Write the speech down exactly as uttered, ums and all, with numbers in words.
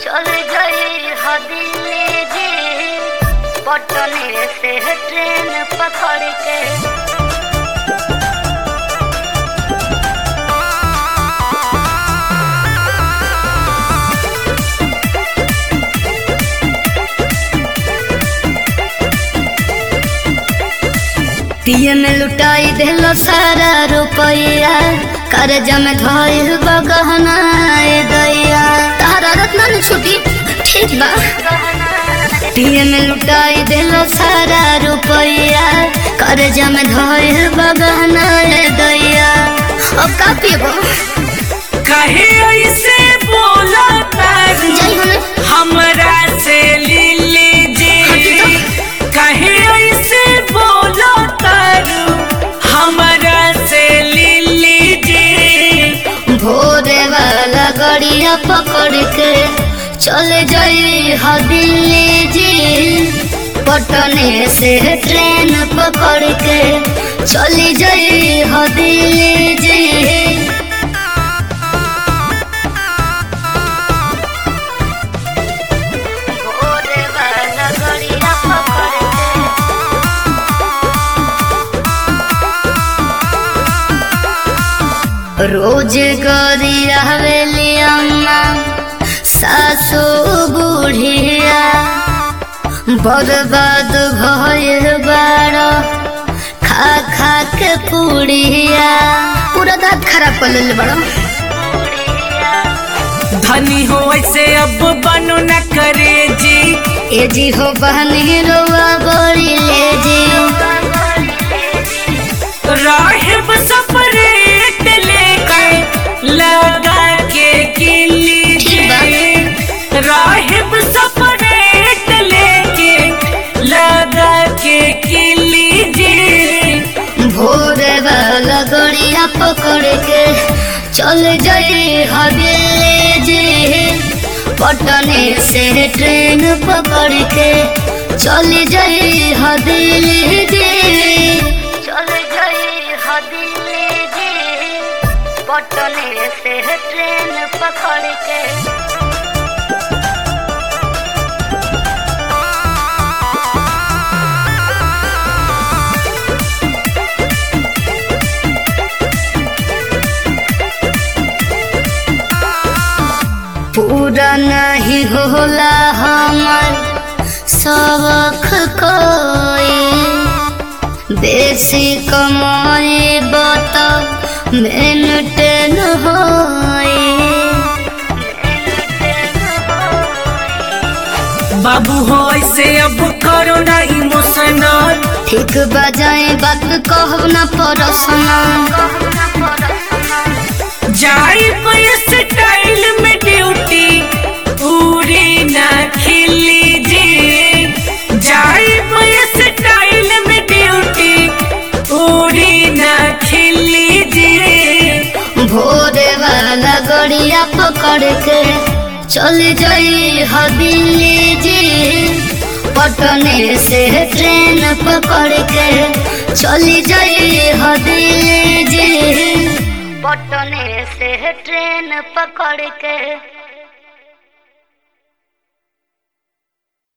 चल गई हो दिल्ली जी, पटने से ट्रेन पकड़ के। पिए में लुटाई देलो सारा रुपया, कर्जा में धइल बगहना दैया। तारा रत्ना न छुटी ठीक बा। पिए में लुटाई देलो सारा रुपया, कर्जा में धइल बगहना दैया। अब का पिएबो? कहे ऐसे बोला तारू हमरा से लिली जी, कहे ऐसे बोला तारू हमरा से लिली जी। भोरे वाला गड़िया पकड़ के चल जाई हो दिल्ली जी, पटने से ट्रेन पकड़ के चली जाई हो दिल्ली जी। भोरे वाला गड़िया पकड़ के रोज गरिया हवेली अम्मा सासू बुढ़िया, बर्बाद भइल बाड़ा खा खा के पुड़िया। पूरा दांत खराब कर ले बड़ा। धनी हो ऐसे अब बनो न करे जी, ए जी हो बहनी रोआ बड़ी ले जी। राहिब सपरेट लेके लगा के किली जी, राहिब सपरेट लेके लगा के किली जी। भोरे वाला गड़िया पकड़ के चल जाई हो दिल्ली जी, पटने से ट्रेन पकड़ के चल जाई हो दिल्ली जी। चल जाई हो दिल्ली जी, पटने से ट्रेन पकड़ के। पूरा नहीं होला हमर सबक कोई, बेसी कमाई बता मेंटेन होई। बाबू हो ऐसे अब करो ना इमोशनल, ठीक बजाए बात कहब ना पर्सनल। जाई स्टाइल में ड्यूटी पूरी ना खिली जी, जाई स्टाइल में ड्यूटी पूरी ना खिली जी। भोरे वाला गड़िया पकड़ के चल जाई हो दिल्ली जी, पटने से ट्रेन पकड़ के चली जाई हो दिल्ली जी, पटने से ट्रेन पकड़ के।